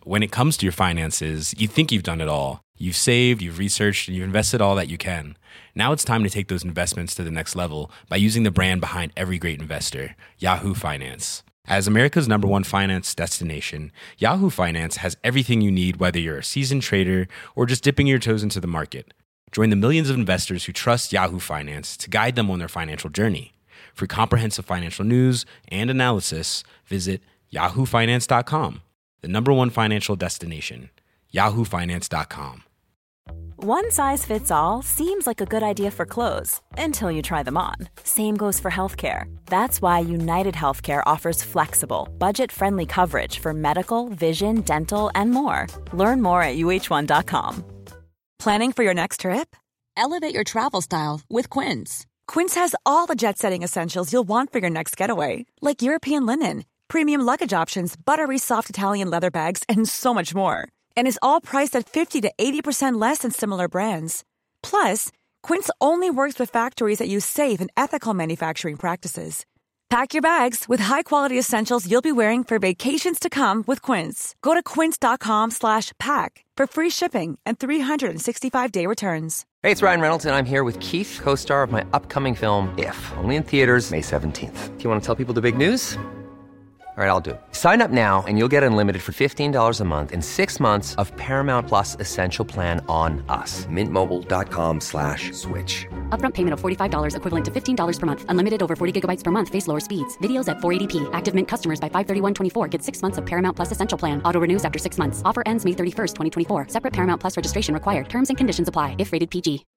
when it comes to your finances, you think you've done it all. You've saved, you've researched, and you've invested all that you can. Now it's time to take those investments to the next level by using the brand behind every great investor, Yahoo Finance. As America's #1 finance destination, Yahoo Finance has everything you need, whether you're a seasoned trader or just dipping your toes into the market. Join the millions of investors who trust Yahoo Finance to guide them on their financial journey. For comprehensive financial news and analysis, visit yahoofinance.com, the #1 financial destination, yahoofinance.com. One size fits all seems like a good idea for clothes until you try them on. Same goes for healthcare. That's why United Healthcare offers flexible, budget-friendly coverage for medical, vision, dental, and more. Learn more at uh1.com. Planning for your next trip? Elevate your travel style with Quince. Quince has all the jet-setting essentials you'll want for your next getaway, like European linen, premium luggage options, buttery soft Italian leather bags, and so much more. And is all priced at 50 to 80% less than similar brands. Plus, Quince only works with factories that use safe and ethical manufacturing practices. Pack your bags with high-quality essentials you'll be wearing for vacations to come with Quince. Go to quince.com/pack for free shipping and 365-day returns. Hey, it's Ryan Reynolds, and I'm here with Keith, co-star of my upcoming film, If, only in theaters May 17th. Do you want to tell people the big news? All right, I'll do it. Sign up now and you'll get unlimited for $15 a month and 6 months of Paramount Plus Essential Plan on us. MintMobile.com/switch. Upfront payment of $45 equivalent to $15 per month. Unlimited over 40 gigabytes per month. Face lower speeds. Videos at 480p. Active Mint customers by 531.24 get 6 months of Paramount Plus Essential Plan. Auto renews after 6 months. Offer ends May 31st, 2024. Separate Paramount Plus registration required. Terms and conditions apply if rated PG.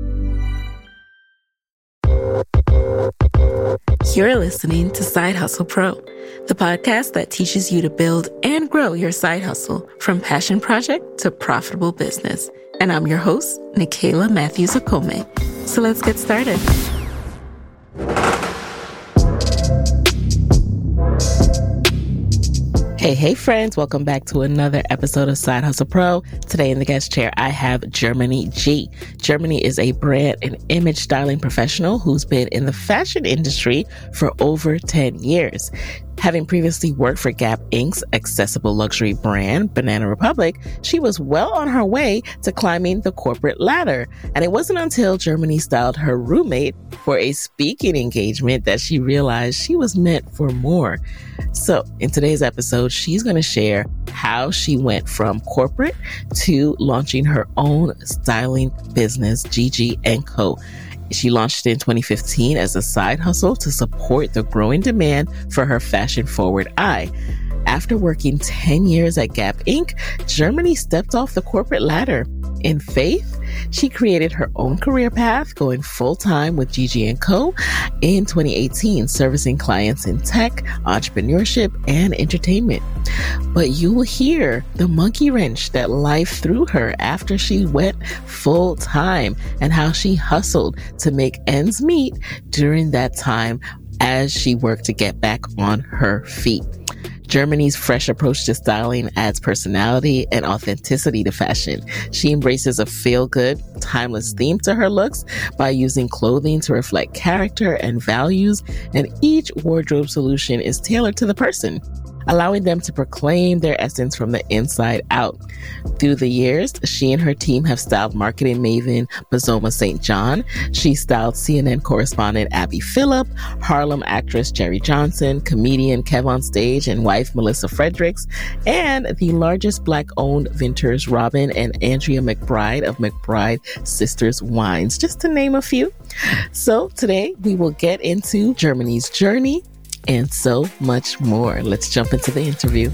You're listening to Side Hustle Pro, the podcast that teaches you to build and grow your side hustle from passion project to profitable business. And I'm your host, Nicaila Matthews-Okome. So let's get started. Hey, friends. Welcome back to another episode of Side Hustle Pro. Today in the guest chair, I have Germany G. Germany is a brand and image styling professional who's been in the fashion industry for over 10 years. Having previously worked for Gap Inc.'s accessible luxury brand, Banana Republic, she was well on her way to climbing the corporate ladder. And it wasn't until Germany styled her roommate for a speaking engagement that she realized she was meant for more. So in today's episode, she's going to share how she went from corporate to launching her own styling business, Gigi & Co. She launched it in 2015 as a side hustle to support the growing demand for her fashion-forward eye. After working 10 years at Gap Inc., Germany stepped off the corporate ladder. In faith, she created her own career path, going full-time with Gigi & Co. in 2018, servicing clients in tech, entrepreneurship, and entertainment. But you will hear the monkey wrench that life threw her after she went full-time and how she hustled to make ends meet during that time as she worked to get back on her feet. Germany's fresh approach to styling adds personality and authenticity to fashion. She embraces a feel-good, timeless theme to her looks by using clothing to reflect character and values, and each wardrobe solution is tailored to the person, allowing them to proclaim their essence from the inside out. Through the years, she and her team have styled marketing maven Bozoma St. John. She styled CNN correspondent Abby Phillip, Harlem actress Jerry Johnson, comedian Kev on Stage and wife Melissa Fredericks, and the largest Black-owned vintners Robin and Andrea McBride of McBride Sisters Wines, just to name a few. So today we will get into Germany's journey and so much more. Let's jump into the interview.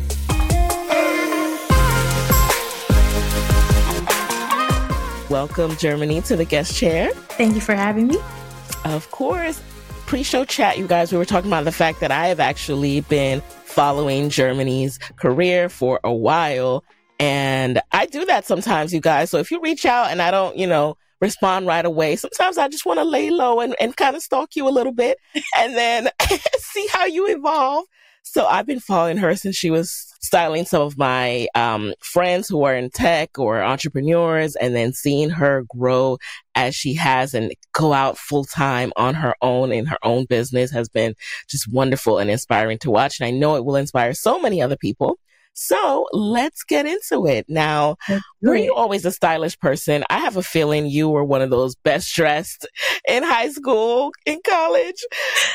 Welcome, Germany, to the guest chair. Thank you for having me. Of course. Pre-show chat, you guys, we were talking about the fact that I have actually been following Germany's career for a while. And I do that sometimes, you guys. So if you reach out and I don't, respond right away, sometimes I just want to lay low and kind of stalk you a little bit and then see how you evolve. So I've been following her since she was styling some of my friends who are in tech or entrepreneurs, and then seeing her grow as she has and go out full time on her own in her own business has been just wonderful and inspiring to watch. And I know it will inspire so many other people. So let's get into it. Now, were you always a stylish person? I have a feeling you were one of those best dressed in high school, in college.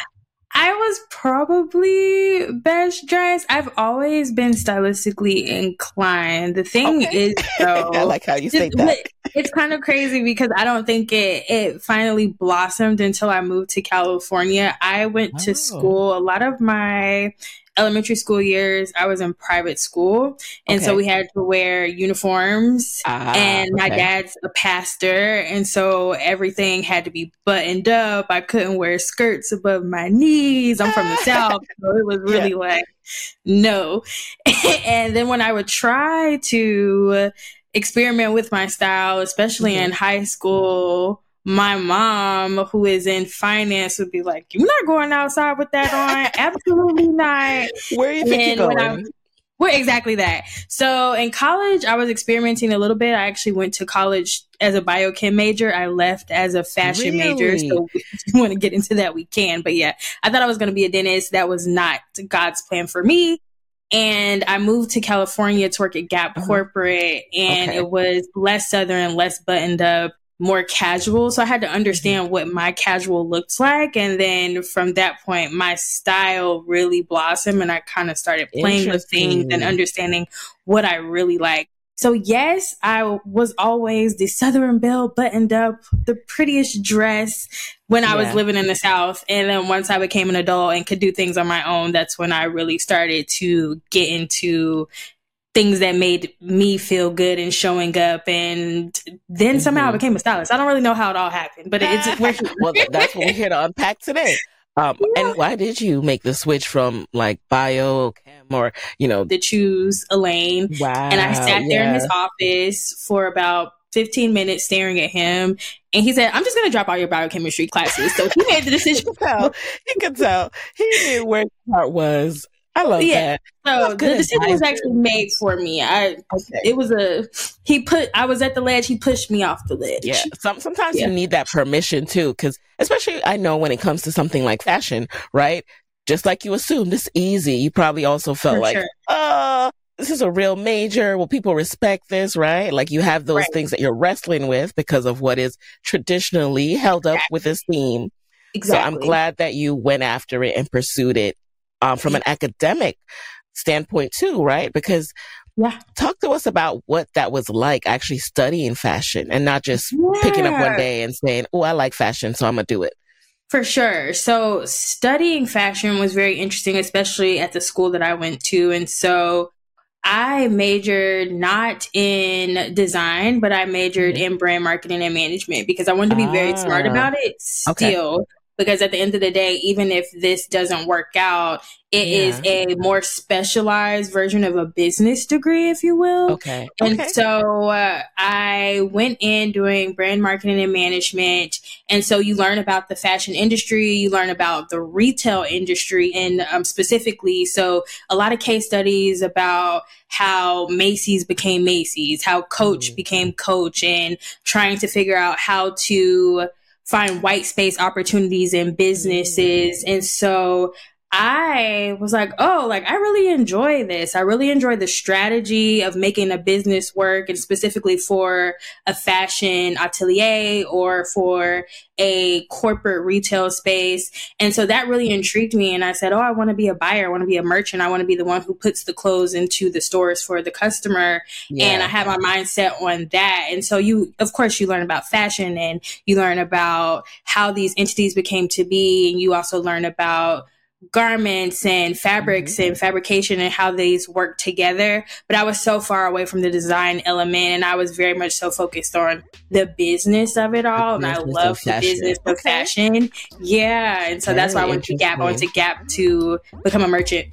I was probably best dressed. I've always been stylistically inclined. The thing is, though, I like how you say that. It's kind of crazy because I don't think it finally blossomed until I moved to California. I went to school. A lot of my elementary school years, I was in private school. And so we had to wear uniforms. And my dad's a pastor. And so everything had to be buttoned up. I couldn't wear skirts above my knees. I'm from the South. So it was really like, no. And then when I would try to experiment with my style, especially in high school, my mom, who is in finance, would be like, "You're not going outside with that on." Absolutely not. Where are you thinking going? Well, exactly that. So in college, I was experimenting a little bit. I actually went to college as a biochem major. I left as a fashion major. So if you want to get into that, we can. But yeah, I thought I was going to be a dentist. That was not God's plan for me. And I moved to California to work at Gap Corporate, and it was less Southern, less buttoned up, more casual. So I had to understand what my casual looked like. And then from that point, my style really blossomed, and I kind of started playing with things and understanding what I really like. So yes, I was always the Southern belle, buttoned up, the prettiest dress when I was living in the South. And then once I became an adult and could do things on my own, that's when I really started to get into things that made me feel good and showing up. And then somehow I became a stylist. I don't really know how it all happened, but it's well, that's what we're here to unpack today. And why did you make the switch from like bio, chem, or, to choose a lane? Wow. And I sat there in his office for about 15 minutes staring at him. And he said, "I'm just going to drop all your biochemistry classes." So he made the decision. He could tell. He knew where the part was. I love that. So the decision was actually made for me. It was I was at the ledge. He pushed me off the ledge. Yeah. Sometimes you need that permission too. Cause especially I know when it comes to something like fashion, right? Just like you assumed it's easy. You probably also felt this is a real major. Will people respect this? Right? Like you have those things that you're wrestling with because of what is traditionally held up with esteem. Exactly. So I'm glad that you went after it and pursued it. From an academic standpoint too, right? Because talk to us about what that was like actually studying fashion and not just picking up one day and saying, "Oh, I like fashion, so I'm going to do it." For sure. So studying fashion was very interesting, especially at the school that I went to. And so I majored not in design, but I majored in brand marketing and management because I wanted to be very smart about it still. Because at the end of the day, even if this doesn't work out, it is a more specialized version of a business degree, if you will. And so I went in doing brand marketing and management. And so you learn about the fashion industry, you learn about the retail industry, and specifically, so a lot of case studies about how Macy's became Macy's, how Coach became Coach, and trying to figure out how to find white space opportunities in businesses. And so I was like, I really enjoy this. I really enjoy the strategy of making a business work, and specifically for a fashion atelier or for a corporate retail space. And so that really intrigued me. And I said, I want to be a buyer. I want to be a merchant. I want to be the one who puts the clothes into the stores for the customer. And I had my mindset on that. And so of course, you learn about fashion, and you learn about how these entities became to be. And you also learn about garments and fabrics and fabrication and how these work together. But I was so far away from the design element, and I was very much so focused on the business of it all. And I love the business of fashion. Yeah. And so that's why I went to Gap. I went to Gap to become a merchant.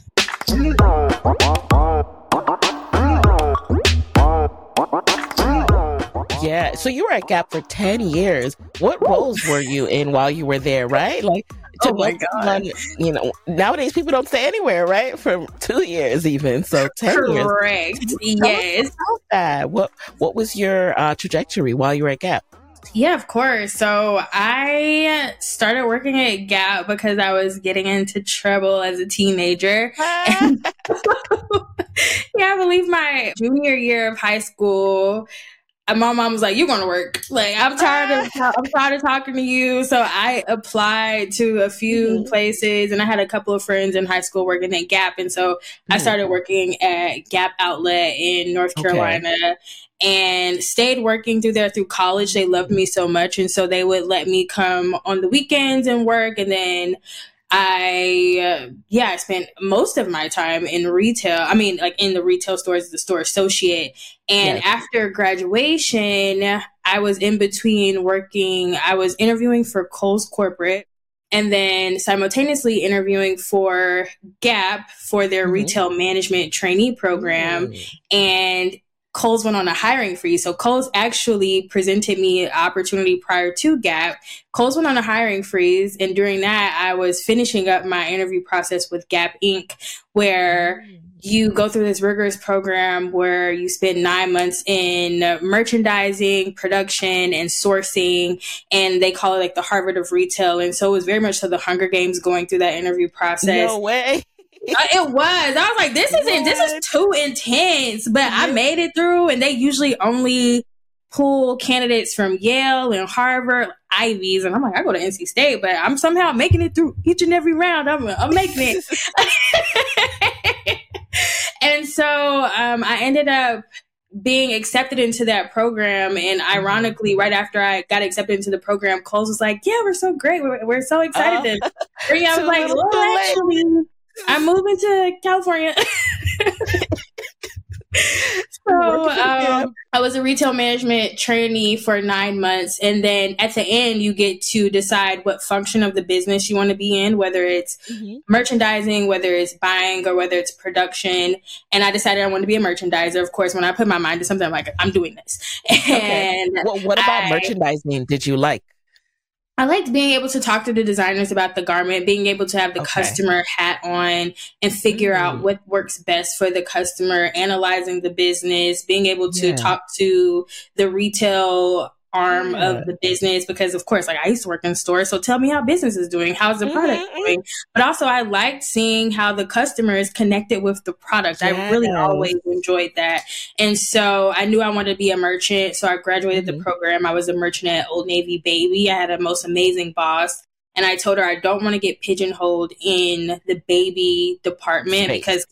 Yeah. So you were at Gap for 10 years. What roles were you in while you were there, right? Like, my God. Nowadays people don't stay anywhere, right? For 2 years even. So 10 years. Correct. Yes. What was your trajectory while you were at Gap? Yeah, of course. So I started working at Gap because I was getting into trouble as a teenager. And yeah, I believe my junior year of high school, my mom was like, "You're going to work. Like, I'm tired of talking to you." So I applied to a few places, and I had a couple of friends in high school working at Gap, and so I started working at Gap Outlet in North Carolina. And stayed working through college. They loved me so much, and so they would let me come on the weekends and work. And then I spent most of my time in retail. I mean, like in the retail stores, the store associate. And after graduation, I was in between working. I was interviewing for Kohl's Corporate, and then simultaneously interviewing for Gap for their retail management trainee program. And Kohl's went on a hiring freeze. So Kohl's actually presented me an opportunity prior to Gap. Kohl's went on a hiring freeze. And during that, I was finishing up my interview process with Gap Inc., where you go through this rigorous program where you spend 9 months in merchandising, production, and sourcing. And they call it like the Harvard of retail. And so it was very much so the Hunger Games going through that interview process. No way. It was. I was like, this is too intense, but I made it through. And they usually only pull candidates from Yale and Harvard, Ivies. And I'm like, I go to NC State, but I'm somehow making it through each and every round. I'm making it. And so I ended up being accepted into that program. And ironically, right after I got accepted into the program, Kohl's was like, yeah, we're so great. We're so excited to bring you. I was like, well, actually, I'm moving to California. So I was a retail management trainee for 9 months. And then at the end, you get to decide what function of the business you want to be in, whether it's merchandising, whether it's buying, or whether it's production. And I decided I wanted to be a merchandiser. Of course, when I put my mind to something, I'm like, I'm doing this. And well, what about merchandising did you like? I liked being able to talk to the designers about the garment, being able to have the customer hat on and figure out what works best for the customer, analyzing the business, being able to talk to the retail arm of the business, because of course, like I used to work in stores. So tell me how business is doing. How's the product doing? But also I liked seeing how the customer is connected with the product. I really always enjoyed that. And so I knew I wanted to be a merchant. So I graduated the program. I was a merchant at Old Navy Baby. I had a most amazing boss. And I told her I don't want to get pigeonholed in the baby department because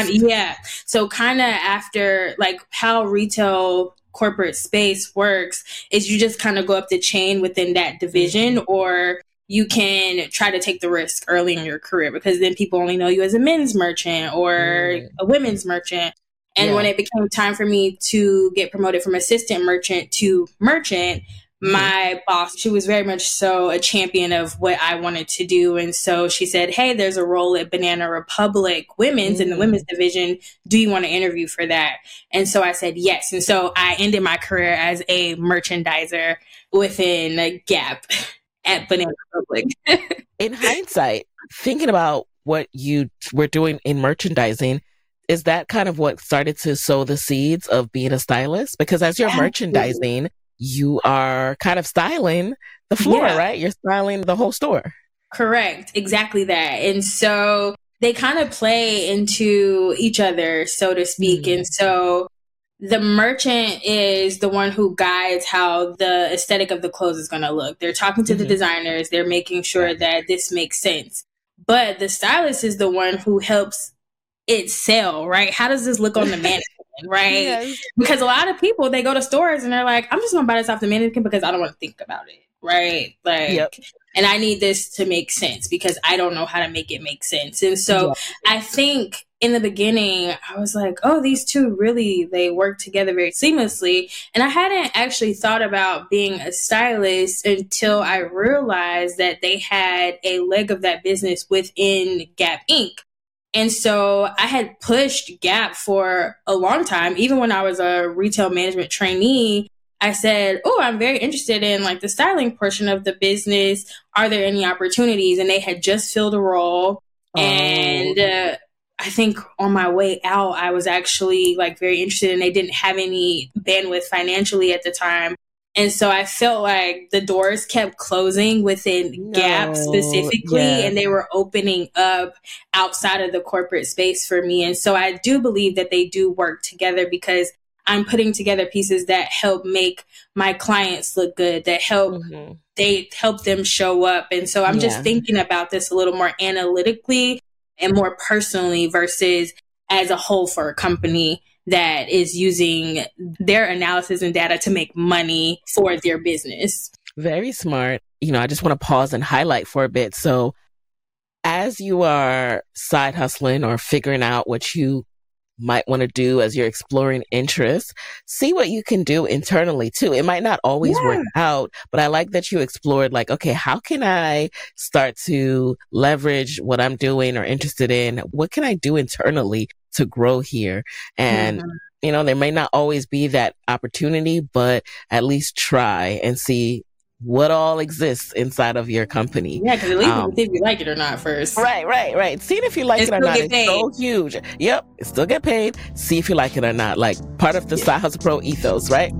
So kind of after like how retail corporate space works is you just kind of go up the chain within that division, or you can try to take the risk early in your career because then people only know you as a men's merchant or a women's merchant. And when it became time for me to get promoted from assistant merchant to merchant, my boss, she was very much so a champion of what I wanted to do. And so she said, hey, there's a role at Banana Republic Women's in the women's division. Do you want to interview for that? And so I said yes. And so I ended my career as a merchandiser within Gap at Banana Republic. In hindsight, thinking about what you were doing in merchandising, is that kind of what started to sow the seeds of being a stylist? Because as you're merchandising, you are kind of styling the floor, right? You're styling the whole store. Correct. Exactly that. And so they kind of play into each other, so to speak. And so the merchant is the one who guides how the aesthetic of the clothes is going to look. They're talking to the designers. They're making sure that this makes sense. But the stylist is the one who helps it sell, right? How does this look on the mannequin? Right? Because a lot of people, they go to stores and they're like, I'm just going to buy this off the mannequin because I don't want to think about it. Right? Like, and I need this to make sense because I don't know how to make it make sense. And so I think in the beginning, I was like, oh, these two really, they work together very seamlessly. And I hadn't actually thought about being a stylist until I realized that they had a leg of that business within Gap Inc. And so I had pushed Gap for a long time. Even when I was a retail management trainee, I said, oh, I'm very interested in like the styling portion of the business. Are there any opportunities? And they had just filled a role. And I think on my way out, I was actually like very interested, and they didn't have any bandwidth financially at the time. And so I felt like the doors kept closing within Gap specifically, and they were opening up outside of the corporate space for me. And so I do believe that they do work together, because I'm putting together pieces that help make my clients look good, that help they help them show up. And so I'm just thinking about this a little more analytically and more personally versus as a whole for a company that is using their analysis and data to make money for their business. Very smart. I just want to pause and highlight for a bit. So as you are side hustling or figuring out what you might want to do as you're exploring interests, see what you can do internally too. It might not always work out, but I like that you explored like, okay, how can I start to leverage what I'm doing or interested in? What can I do internally to grow here? And, there may not always be that opportunity, but at least try and see what all exists inside of your company. Yeah, because at least you see if you like it or not first. Right. Seeing if you like it or not is so huge. Yep, still get paid. See if you like it or not. Like part of the Side Hustle Pro ethos, right?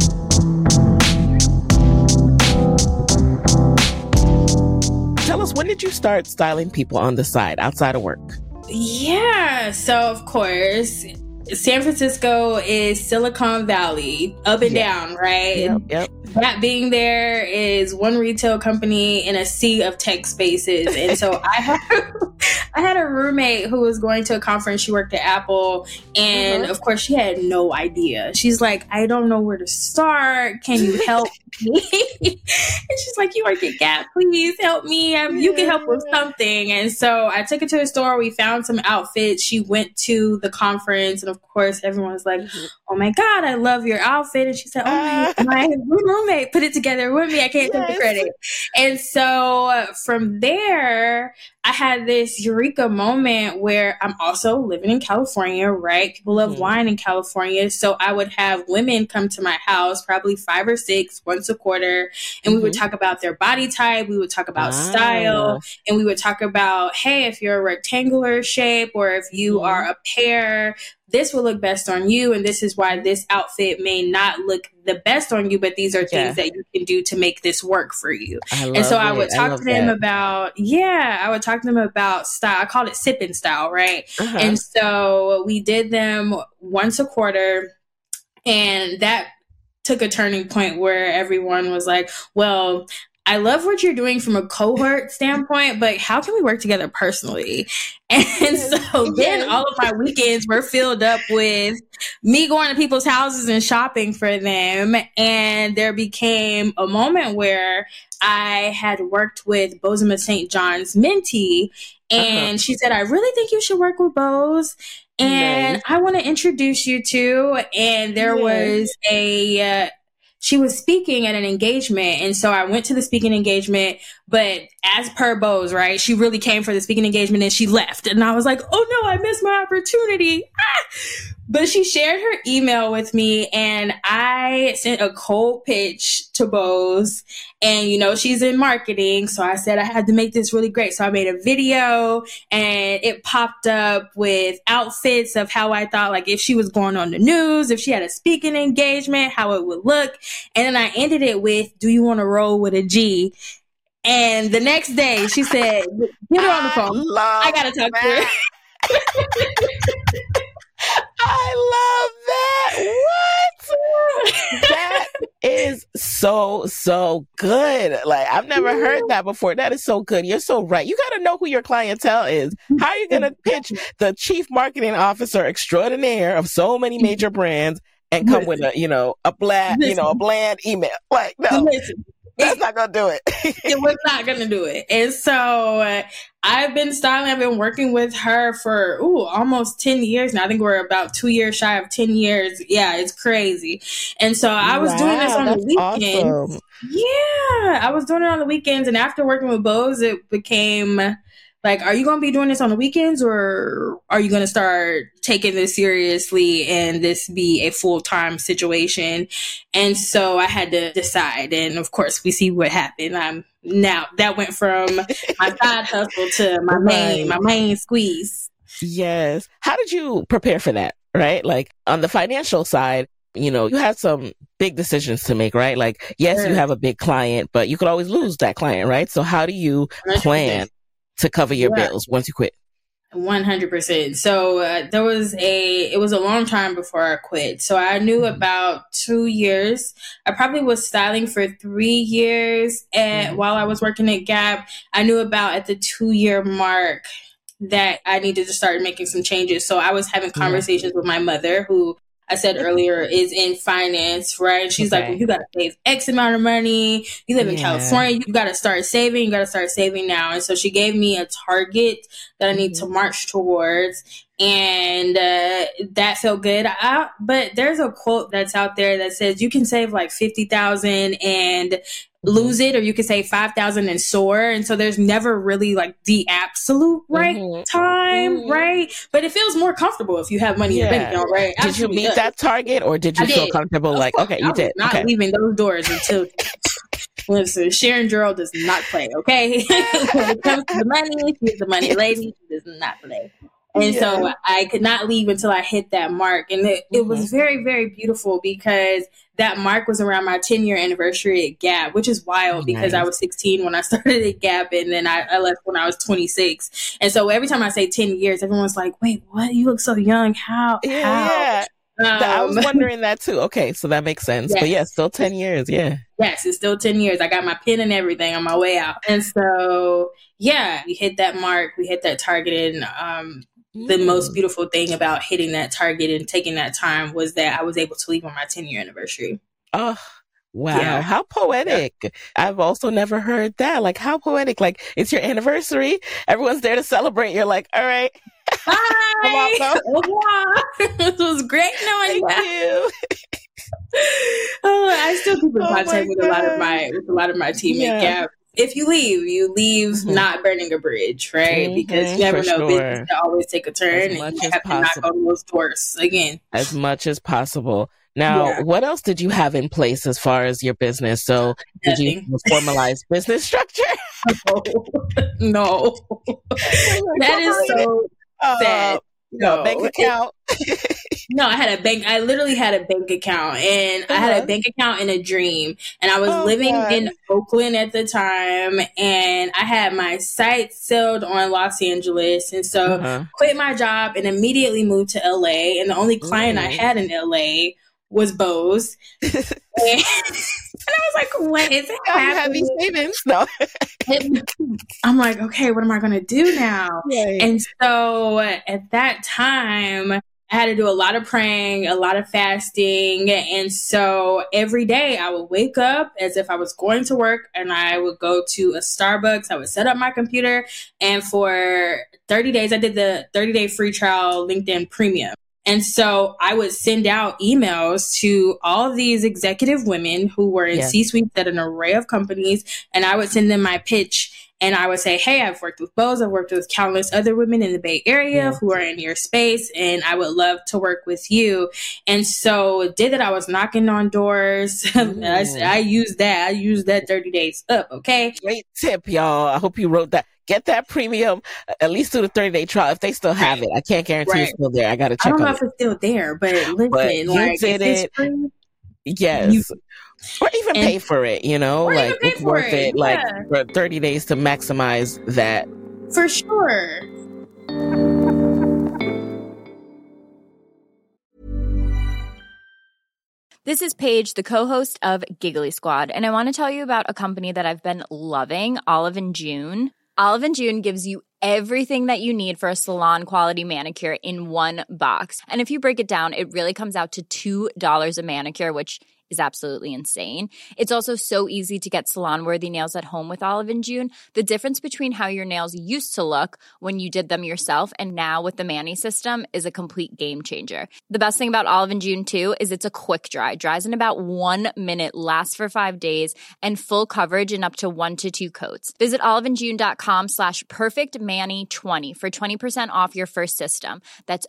Tell us, when did you start styling people on the side outside of work? Yeah, so of course, San Francisco is Silicon Valley, up and down, right? Yep. That being there is one retail company in a sea of tech spaces. And so I had a roommate who was going to a conference. She worked at Apple. And of course, she had no idea. She's like, I don't know where to start. Can you help me? And she's like, you work at Gap. Please help me. You can help with something. And so I took her to the store. We found some outfits. She went to the conference. And of course, everyone was like, oh my God, I love your outfit. And she said, oh my roommate put it together with me. I can't take the credit. And so from there, I had this eureka moment where I'm also living in California, right? People love wine in California. So I would have women come to my house, probably 5 or 6, once a quarter. And we would talk about their body type. We would talk about style. And we would talk about, hey, if you're a rectangular shape or if you are a pear, this will look best on you. And this is why this outfit may not look the best on you, but these are things that you can do to make this work for you. And so I would talk to them about, style. I called it sipping style, right? And so we did them once a quarter, and that took a turning point where everyone was like, well, I love what you're doing from a cohort standpoint, but how can we work together personally? And so then all of my weekends were filled up with me going to people's houses and shopping for them. And there became a moment where I had worked with Bozoma St. John's Minty, and she said, I really think you should work with Bose. And I want to introduce you to, and there was she was speaking at an engagement. And so I went to the speaking engagement, but as per Bose, right, she really came for the speaking engagement and she left. And I was like, oh no, I missed my opportunity. But she shared her email with me, and I sent a cold pitch to Bose. And, she's in marketing. So I said I had to make this really great. So I made a video, and it popped up with outfits of how I thought, like, if she was going on the news, if she had a speaking engagement, how it would look. And then I ended it with, do you want to roll with a G? And the next day she said, get her on the phone. I got to talk to her. I love that. What? That is so good. Like, I've never heard that before. That is so good. You're so right. You got to know who your clientele is. How are you going to pitch the chief marketing officer extraordinaire of so many major brands and come with a bland email? Like, no. That's not going to do it. It was not going to do it. And so I've been styling. I've been working with her for almost 10 years now. I think we're about 2 years shy of 10 years. Yeah, it's crazy. And so I was doing this on the weekends. Awesome. Yeah, I was doing it on the weekends. And after working with Bose, it became like, are you going to be doing this on the weekends, or are you going to start taking this seriously and this be a full-time situation? And so I had to decide. And of course, we see what happened. Now that went from my side hustle to my main squeeze. Yes. How did you prepare for that? Right? Like, on the financial side, you know, you have some big decisions to make, right? Like, yes, you have a big client, but you could always lose that client, right? So how do you plan to cover your bills once you quit? 100%. So it was a long time before I quit. So I knew about 2 years. I probably was styling for 3 years while I was working at Gap. I knew about at the 2-year mark that I needed to start making some changes. So I was having conversations with my mother, who I said earlier is in finance, right? She's like, well, you got to save X amount of money. You live in California. You got to start saving. You got to start saving now. And so she gave me a target that I need to march towards. And that felt good. But there's a quote that's out there that says you can save like 50,000 and lose it, or you could say 5,000 and soar. And so there's never really like the absolute right time, right? But it feels more comfortable if you have money in the bank account, right? Did you meet that target, or did you feel comfortable? Like, okay, you did. Not leaving those doors until. Listen, Sharon Gerald does not play, okay? When it comes to the money, she's the money lady. She does not play. And so I could not leave until I hit that mark. And it was very, very beautiful, because that mark was around my 10-year anniversary at Gap, which is wild because I was 16 when I started at Gap, and then I left when I was 26. And so every time I say 10 years, everyone's like, wait, what? You look so young. How? Yeah. I was wondering that too. Okay, so that makes sense. Yes. But yeah, still 10 years. Yeah. Yes, it's still 10 years. I got my pin and everything on my way out. And so, yeah, we hit that mark. We hit that target. And the most beautiful thing about hitting that target and taking that time was that I was able to leave on my 10-year anniversary. Oh, wow. Yeah. How poetic. Yeah. I've also never heard that. Like, how poetic. Like, it's your anniversary. Everyone's there to celebrate. You're like, all right. Bye. It was great knowing you. I still keep in contact with a lot of my team at Gap. If you leave not burning a bridge, right? Because you never know, business can always take a turn, and you have to knock on those doors again. As much as possible. Now, what else did you have in place as far as your business? So did you formalize business structure? No. That is so sad. No, bank account. No, I literally had a bank account, and I had a bank account in a dream, and I was living in Oakland at the time, and I had my sights sailed on Los Angeles. And so quit my job and immediately moved to LA. And the only client I had in LA was Bose. And I was like, what is happening? Have these savings? No. I'm like, okay, what am I going to do now? Right. And so at that time, I had to do a lot of praying, a lot of fasting. And so every day I would wake up as if I was going to work, and I would go to a Starbucks. I would set up my computer. And for 30 days, I did the 30-day free trial LinkedIn Premium. And so I would send out emails to all of these executive women who were in C-suites at an array of companies. And I would send them my pitch. And I would say, hey, I've worked with Bose. I've worked with countless other women in the Bay Area who are in your space, and I would love to work with you. And so did that. I was knocking on doors. I used that. I used that 30 days up. Okay. Great tip, y'all. I hope you wrote that. Get that premium, at least do the 30-day trial if they still have it. I can't guarantee it's still there. I got to check. I don't know if it's still there, but listen, like, did it. Yes. Or even pay for it, you know, like it's worth it, like for 30 days to maximize that. For sure. This is Paige, the co-host of Giggly Squad, and I want to tell you about a company that I've been loving, Olive & June. Olive & June gives you everything that you need for a salon-quality manicure in one box. And if you break it down, it really comes out to $2 a manicure, which is absolutely insane. It's also so easy to get salon-worthy nails at home with Olive & June. The difference between how your nails used to look when you did them yourself and now with the Mani system is a complete game changer. The best thing about Olive & June, too, is it's a quick dry. Dries in about 1 minute, lasts for 5 days, and full coverage in up to 1 to 2 coats. Visit oliveandjune.com/perfectmani20 for 20% off your first system. That's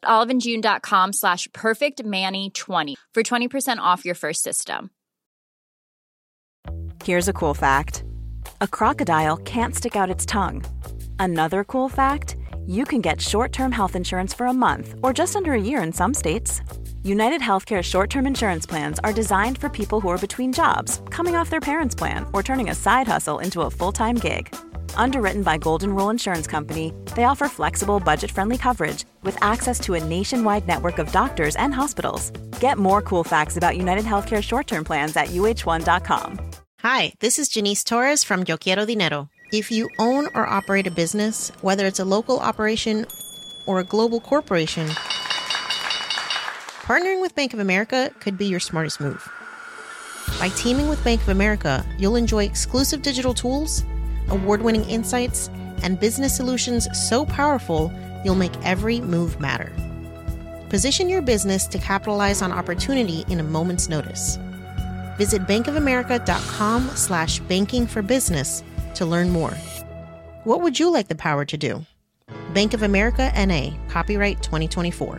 oliveandjune.com/perfectmani20 for 20% off your first system. Here's a cool fact. A crocodile can't stick out its tongue. Another cool fact, you can get short-term health insurance for a month or just under a year in some states. United Healthcare short-term insurance plans are designed for people who are between jobs, coming off their parents' plan, or turning a side hustle into a full-time gig. Underwritten by Golden Rule Insurance Company, they offer flexible, budget-friendly coverage with access to a nationwide network of doctors and hospitals. Get more cool facts about United Healthcare short-term plans at uh1.com. Hi, this is Janice Torres from Yo Quiero Dinero. If you own or operate a business, whether it's a local operation or a global corporation, partnering with Bank of America could be your smartest move. By teaming with Bank of America, you'll enjoy exclusive digital tools, award-winning insights, and business solutions so powerful, you'll make every move matter. Position your business to capitalize on opportunity in a moment's notice. Visit bankofamerica.com/bankingforbusiness to learn more. What would you like the power to do? Bank of America, N.A., copyright 2024.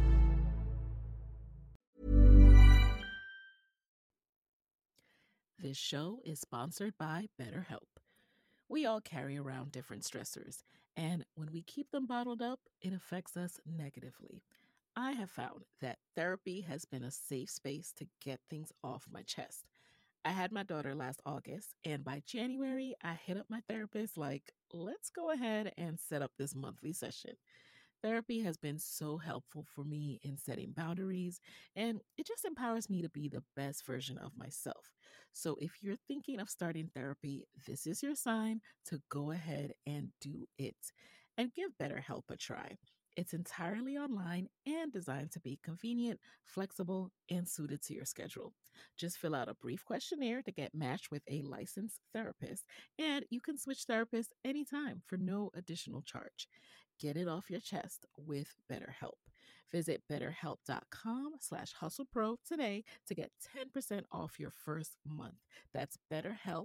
This show is sponsored by BetterHelp. We all carry around different stressors, and when we keep them bottled up, it affects us negatively. I have found that therapy has been a safe space to get things off my chest. I had my daughter last August, and by January, I hit up my therapist like, let's go ahead and set up this monthly session. Therapy has been so helpful for me in setting boundaries, and it just empowers me to be the best version of myself. So if you're thinking of starting therapy, this is your sign to go ahead and do it and give BetterHelp a try. It's entirely online and designed to be convenient, flexible, and suited to your schedule. Just fill out a brief questionnaire to get matched with a licensed therapist, and you can switch therapists anytime for no additional charge. Get it off your chest with BetterHelp. Visit betterhelp.com/hustlepro today to get 10% off your first month. That's BetterHelp,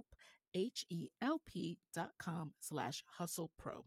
HELP.com/hustlepro.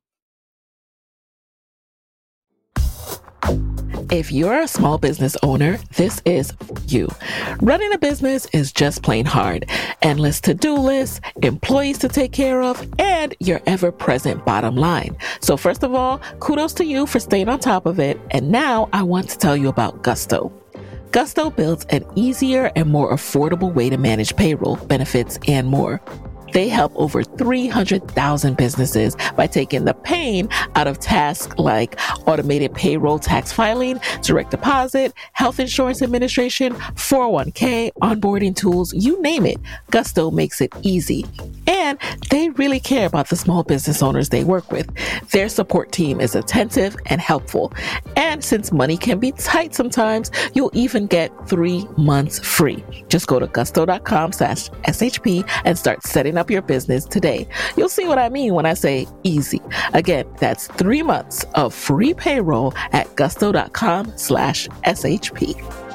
If you're a small business owner, this is for you. Running a business is just plain hard. Endless to-do lists, employees to take care of, and your ever-present bottom line. So first of all, kudos to you for staying on top of it. And now I want to tell you about Gusto. Gusto builds an easier and more affordable way to manage payroll, benefits, and more. They help over 300,000 businesses by taking the pain out of tasks like automated payroll tax filing, direct deposit, health insurance administration, 401k, onboarding tools, you name it. Gusto makes it easy. And they really care about the small business owners they work with. Their support team is attentive and helpful. And since money can be tight sometimes, you'll even get 3 months free. Just go to gusto.com/SHP and start setting up your business today. You'll see what I mean when I say easy. Again, that's 3 months of free payroll at gusto.com/SHP.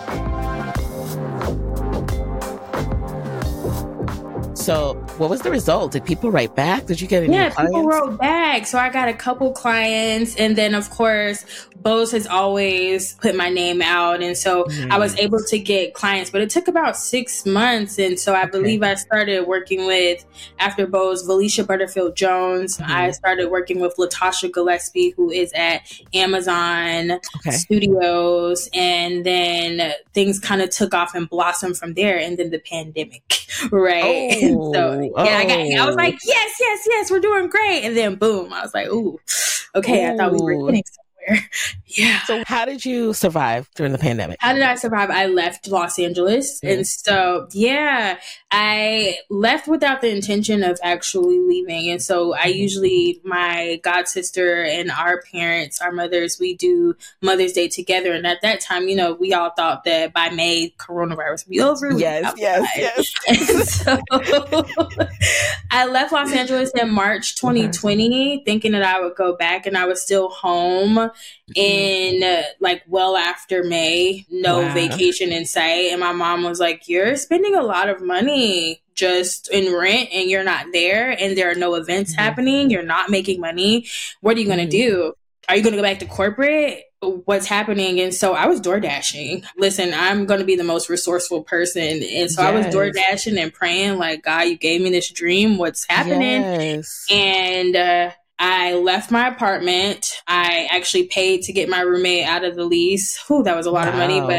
So what was the result? Did people write back? Did you get any clients? Yeah, people wrote back. So I got a couple clients. And then, of course, Bose has always put my name out. And so I was able to get clients. But it took about 6 months. And so I believe I started working with, after Bose, Valicia Butterfield Jones. I started working with Latasha Gillespie, who is at Amazon Studios. And then things kind of took off and blossomed from there. And then the pandemic, right? So I was like, yes, we're doing great. And then boom, I was like, ooh, okay, I thought we were getting somewhere. Yeah. So how did you survive during the pandemic? How did I survive? I left Los Angeles. And so, I left without the intention of actually leaving. And so I usually, my god sister and our parents, our mothers, we do Mother's Day together. And at that time, you know, we all thought that by May, coronavirus would be over. Yes. And so I left Los Angeles in March 2020, thinking that I would go back, and I was still home in well after May, no vacation in sight. And my mom was like, you're spending a lot of money just in rent and you're not there, and there are no events happening. You're not making money. What are you going to do? Are you going to go back to corporate? What's happening? And so I was door dashing. Listen, I'm going to be the most resourceful person. And so I was door dashing and praying like, God, you gave me this dream. What's happening? And I left my apartment. I actually paid to get my roommate out of the lease. Whew, that was a lot of money, but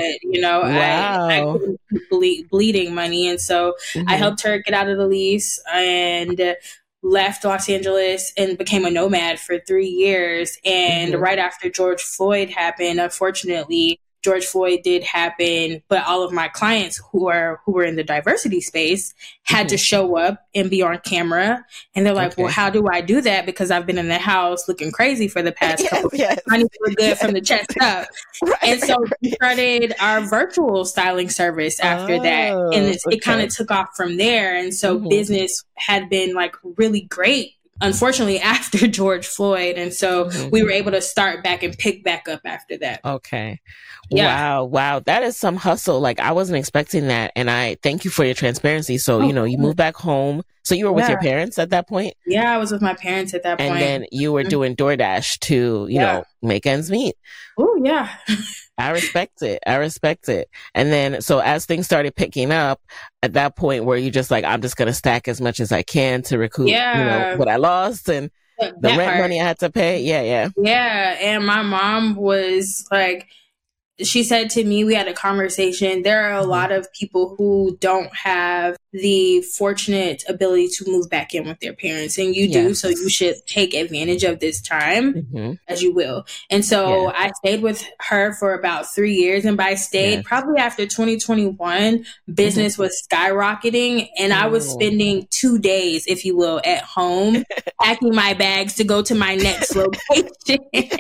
I couldn't keep bleeding money. And so I helped her get out of the lease and left Los Angeles and became a nomad for 3 years. And right after George Floyd happened, unfortunately, George Floyd did happen, but all of my clients who were in the diversity space had to show up and be on camera. And they're like, well, how do I do that? Because I've been in the house looking crazy for the past couple of years. I need to look good from the chest up. And so we started our virtual styling service after that. And it kind of took off from there. And so business had been like really great, unfortunately, after George Floyd. And so we were able to start back and pick back up after that. Okay. Yeah. Wow. That is some hustle. Like, I wasn't expecting that. And I thank you for your transparency. So, you moved back home. So you were with your parents at that point? Yeah, I was with my parents at that point. And then you were doing DoorDash to, you know, make ends meet. Oh, yeah. I respect it. And then, so as things started picking up, at that point where you just like, I'm just going to stack as much as I can to recoup, what I lost and the rent money I had to pay. Yeah. Yeah. And my mom was like, she said to me, we had a conversation. There are a lot of people who don't have the fortunate ability to move back in with their parents, and you do. So you should take advantage of this time as you will. And so I stayed with her for about 3 years. And by stayed, probably after 2021, business was skyrocketing. And I was spending 2 days, if you will, at home, packing my bags to go to my next location.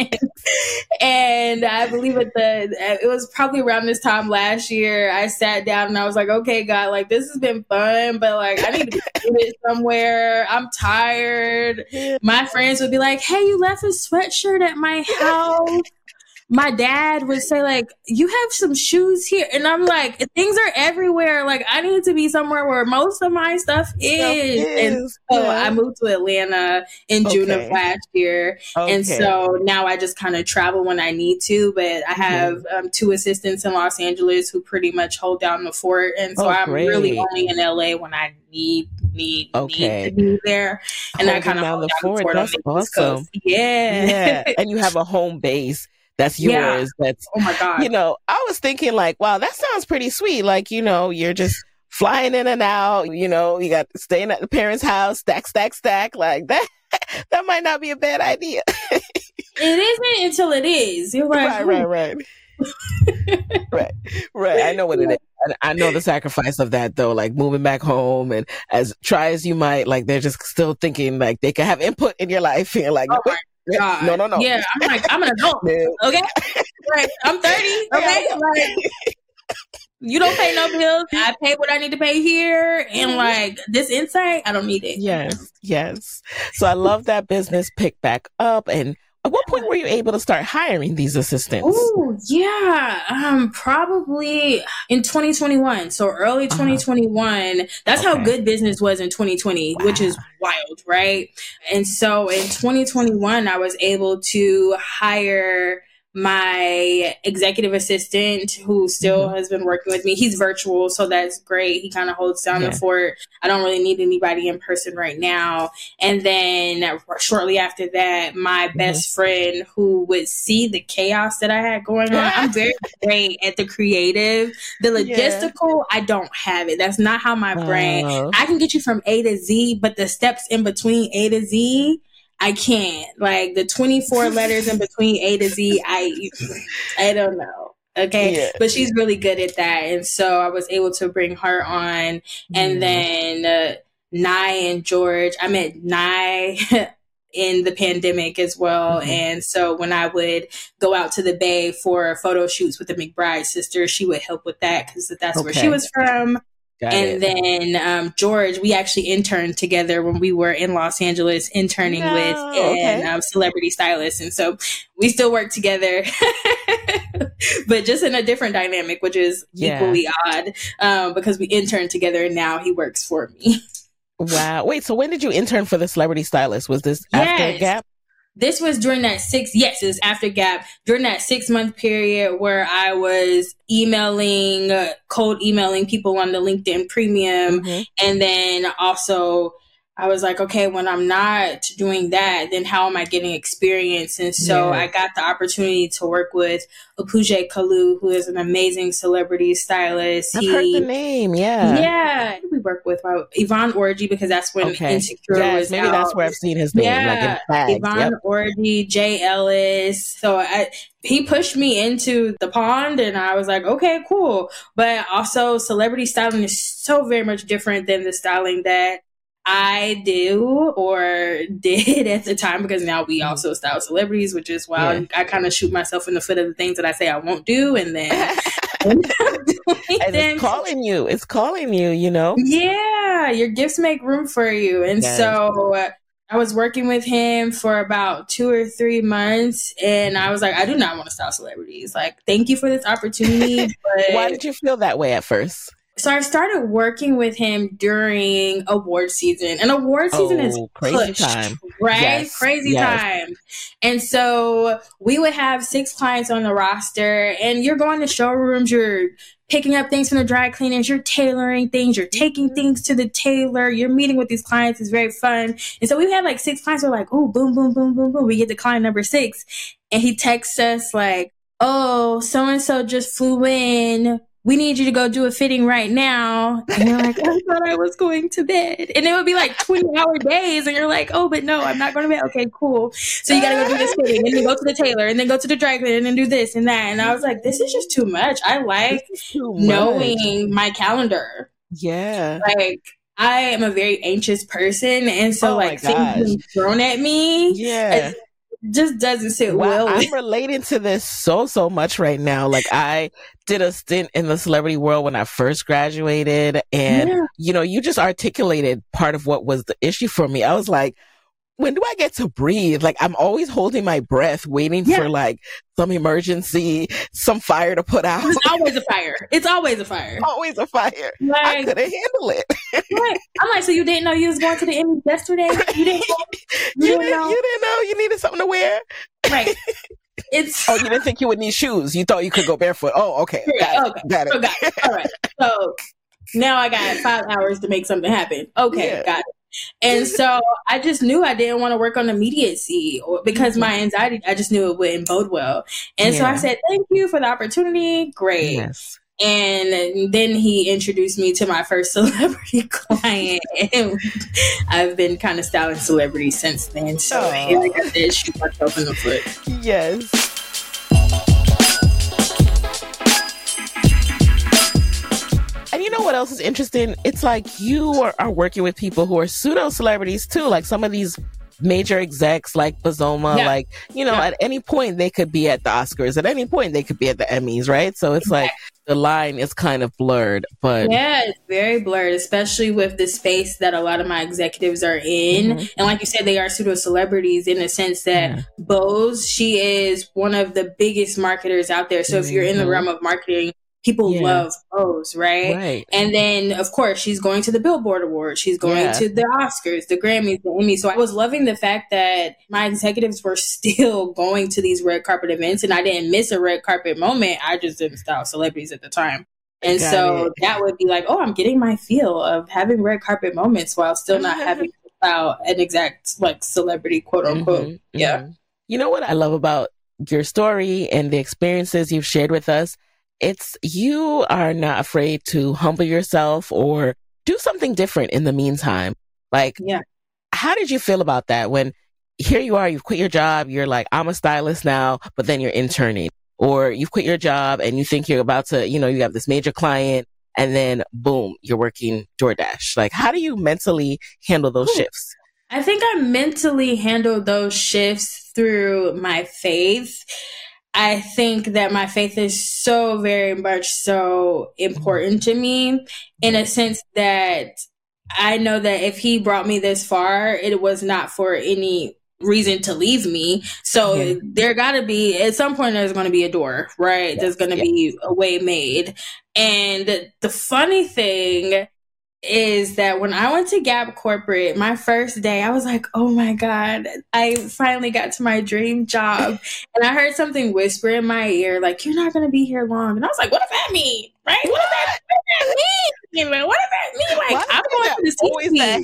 And I believe it was probably around this time last year, I sat down and I was like, okay, God, like, this has been fun, but like, I need to do it somewhere. I'm tired. My friends would be like, hey, you left a sweatshirt at my house. My dad would say, like, you have some shoes here. And I'm like, things are everywhere. Like, I need to be somewhere where most of my stuff is. And so I moved to Atlanta in June of last year. And so now I just kind of travel when I need to. But I have 2 assistants in Los Angeles who pretty much hold down the fort. And so I'm really only in LA when I need to be there. And I kind of hold down the fort. That's awesome. Yeah. And you have a home base. That's yours. That's, oh my God. I was thinking like, wow, that sounds pretty sweet. Like, you're just flying in and out, you got staying at the parents' house, stack. Like that might not be a bad idea. It isn't until it is. You're like, right. Right. I know what it is. I know the sacrifice of that though, like moving back home, and as try as you might, like they're just still thinking like they can have input in your life. And you're like, God. No. Yeah, I'm like, I'm an adult. Okay, right. I'm 30. Okay, like you don't pay no bills. I pay what I need to pay here, and like this insight, I don't need it. Yes. So I love that business picked back up. And at what point were you able to start hiring these assistants? Oh, yeah. Probably in 2021. So early 2021. That's how good business was in 2020, which is wild, right? And so in 2021, I was able to hire my executive assistant, who still has been working with me. He's virtual, so that's great. He kind of holds down the fort. I don't really need anybody in person right now. And then shortly after that, my best friend, who would see the chaos that I had going on. I'm very great at the creative. The logistical, I don't have it. That's not how my brain. I can get you from A to Z, but the steps in between A to Z, I can't. Like the 24 letters in between A to Z, I don't know. Okay. Yeah. But she's really good at that. And so I was able to bring her on. And then Nye and George, I met Nye in the pandemic as well. And so when I would go out to the Bay for photo shoots with the McBride sisters, she would help with that because that's where she was from. Then George, we actually interned together when we were in Los Angeles interning with Celebrity Stylist. And so we still work together, but just in a different dynamic, which is equally odd because we interned together and now he works for me. Wow. Wait, so when did you intern for the Celebrity Stylist? Was this after Gap? This was during that it was after Gap, during that 6-month period where I was cold emailing people on the LinkedIn Premium. And then also I was like, okay, when I'm not doing that, then how am I getting experience? And so I got the opportunity to work with Opuje Kalu, who is an amazing celebrity stylist. I've heard the name, Yeah. We work with Yvonne Orji, because that's when Insecure was maybe out. That's where I've seen his name. Like in Yvonne Orji, Jay Ellis. So he pushed me into the pond, and I was like, okay, cool. But also, celebrity styling is so very much different than the styling that I do or did at the time, because now we also style celebrities, which is why I kind of shoot myself in the foot of the things that I say I won't do, and then it's calling you. It's calling you, you know? Yeah, your gifts make room for you. And so I was working with him for about 2 or 3 months, and I was like, I do not want to style celebrities. Like, thank you for this opportunity. But why did you feel that way at first? So I started working with him during award season, and award season is crazy pushed, time, right? Crazy time. And so we would have 6 clients on the roster, and you're going to showrooms, you're picking up things from the dry cleaners, you're tailoring things, you're taking things to the tailor, you're meeting with these clients. It's very fun. And so we had like 6 clients. We're like, oh, boom, boom, boom, boom, boom. We get to client number 6, and he texts us like, oh, so-and-so just flew in. We need you to go do a fitting right now. And you're like, I thought I was going to bed. And it would be like 20-hour days. And you're like, oh, but no, I'm not going to bed. Okay, cool. So you got to go do this fitting, and then go to the tailor, and then go to the dry cleaner, and then do this and that. And I was like, this is just too much. I like knowing my calendar. Yeah. Like, I am a very anxious person. And so things being thrown at me. Yeah. Just doesn't sit well. I'm relating to this so much right now. Like, I did a stint in the celebrity world when I first graduated, and you know, you just articulated part of what was the issue for me. I was like, when do I get to breathe? Like, I'm always holding my breath, waiting for like some emergency, some fire to put out. It's always a fire. It's always a fire. Always a fire. Like, I couldn't handle it. Right. I'm like, so you didn't know you was going to the Emmys yesterday? You didn't know? You didn't know you needed something to wear? Right. You didn't think you would need shoes. You thought you could go barefoot. Oh, okay. Got it. All right. So now I got 5 hours to make something happen. Okay, got it. And so I just knew I didn't want to work on immediacy because my anxiety, I just knew it wouldn't bode well. And so I said, thank you for the opportunity. Great. Yes. And then he introduced me to my first celebrity client. And I've been kind of styling celebrities since then. So like I said, shoot myself in the foot. Yes. And you know what else is interesting? It's like you are working with people who are pseudo celebrities too. Like some of these major execs like Bozoma, like, you know, at any point they could be at the Oscars. At any point they could be at the Emmys, right? So it's like the line is kind of blurred. But yeah, it's very blurred, especially with the space that a lot of my executives are in. And like you said, they are pseudo celebrities in the sense that Boz, she is one of the biggest marketers out there. So if you're in the realm of marketing, people love Boz, right? And then, of course, she's going to the Billboard Awards. She's going to the Oscars, the Grammys, the Emmys. So I was loving the fact that my executives were still going to these red carpet events, and I didn't miss a red carpet moment. I just didn't style celebrities at the time. And so that would be like, oh, I'm getting my feel of having red carpet moments while still not having to style an exact like celebrity, quote unquote. Yeah. You know what I love about your story and the experiences you've shared with us? It's you are not afraid to humble yourself or do something different in the meantime. Like, how did you feel about that when here you are, you've quit your job, you're like, I'm a stylist now, but then you're interning, or you've quit your job and you think you're about to, you know, you have this major client and then boom, you're working DoorDash. Like, how do you mentally handle those shifts? I think I mentally handled those shifts through my faith. I think that my faith is so very much so important to me in a sense that I know that if he brought me this far, it was not for any reason to leave me. So there gotta be, at some point, there's going to be a door, right? There's going to be a way made. And the funny thing is that when I went to Gap Corporate, my first day, I was like, oh my God, I finally got to my dream job. And I heard something whisper in my ear, like, you're not going to be here long. And I was like, what does that mean? Right? What does that mean? What does that mean? Like, I'm going to the always that hater.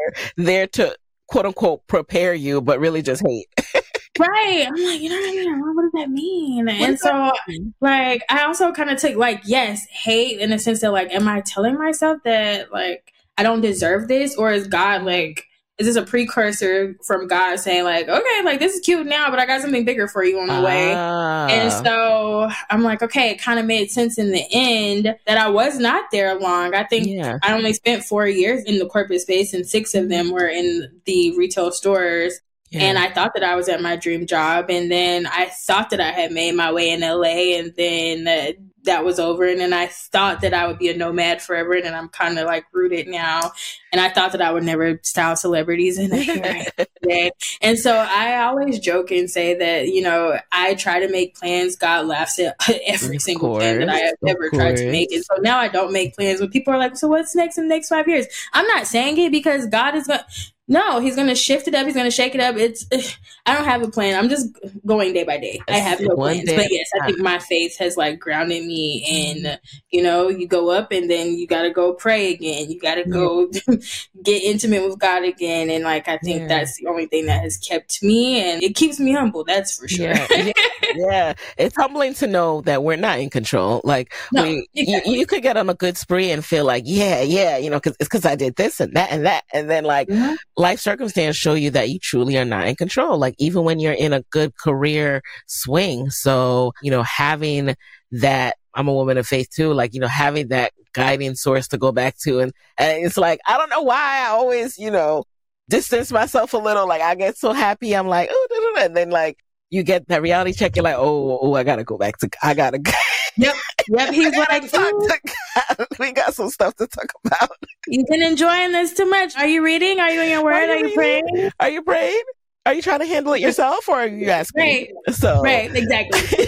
there to quote unquote prepare you, but really just hate. Right. I'm like, you know what I mean? What does that mean? And so, like, I also kind of took, like, yes, hate in the sense that, like, am I telling myself that, like, I don't deserve this? Or is God, like, is this a precursor from God saying, like, okay, like, this is cute now, but I got something bigger for you on the way? And so I'm like, okay, it kind of made sense in the end that I was not there long. I think I only spent 4 years in the corporate space, and 6 of them were in the retail stores. Yeah. And I thought that I was at my dream job. And then I thought that I had made my way in LA, and then that was over. And then I thought that I would be a nomad forever. And then I'm kind of like rooted now. And I thought that I would never style celebrities. And here I am. And so I always joke and say that, you know, I try to make plans. God laughs at every single plan that I have ever tried to make. And so now I don't make plans. When people are like, so what's next in the next 5 years? I'm not saying it because God is going to... No, he's going to shift it up. He's going to shake it up. I don't have a plan. I'm just going day by day. I have no plans. But yes, I think my faith has like grounded me in, you know, you go up and then you got to go pray again. You got to go get intimate with God again. And like, I think that's the only thing that has kept me, and it keeps me humble. That's for sure. Yeah. It's humbling to know that we're not in control. Like you could get on a good spree and feel like, you know, because I did this and that and that. And then like, life circumstance show you that you truly are not in control. Like even when you're in a good career swing. So, you know, having that, I'm a woman of faith too, like, you know, having that guiding source to go back to. And it's like, I don't know why I always, you know, distance myself a little. Like I get so happy. I'm like, oh, and then like you get that reality check. You're like, oh, I gotta go back to, I gotta go. Yep. He's like, we got some stuff to talk about. You've been enjoying this too much. Are you reading? Are you in your word? Are you praying? Are you praying? Are you trying to handle it yourself, or are you asking? Right, exactly.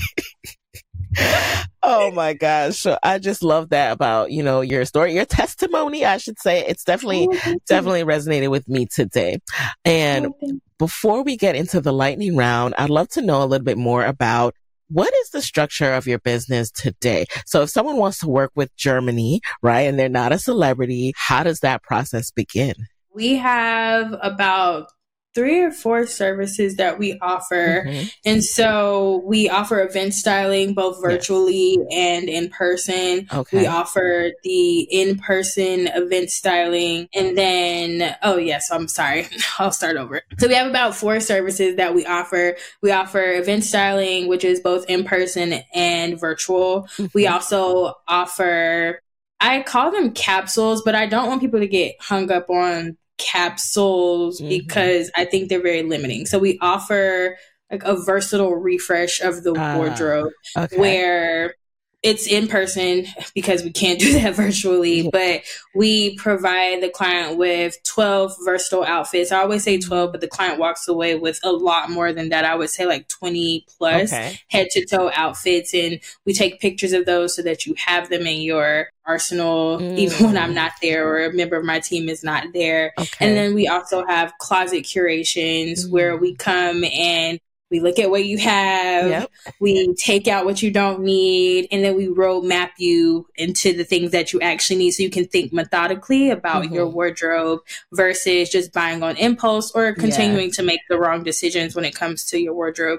Oh my gosh. So I just love that about, you know, your story, your testimony, I should say. It's definitely resonated with me today. And before we get into the lightning round, I'd love to know a little bit more about what is the structure of your business today? So if someone wants to work with Germany, right, and they're not a celebrity, how does that process begin? We have about 3 or 4 services that we offer. And so we offer event styling, both virtually and in person. We offer the in-person event styling. And then, I'm sorry. I'll start over. So we have about 4 services that we offer. We offer event styling, which is both in person and virtual. We also offer, I call them capsules, but I don't want people to get hung up on capsules because I think they're very limiting. So we offer like a versatile refresh of the wardrobe where it's in person because we can't do that virtually, but we provide the client with 12 versatile outfits. I always say 12, but the client walks away with a lot more than that. I would say like 20 plus head to toe outfits. And we take pictures of those so that you have them in your arsenal, even when I'm not there or a member of my team is not there. And then we also have closet curations where we come and we look at what you have, we take out what you don't need, and then we roadmap you into the things that you actually need so you can think methodically about your wardrobe versus just buying on impulse or continuing to make the wrong decisions when it comes to your wardrobe.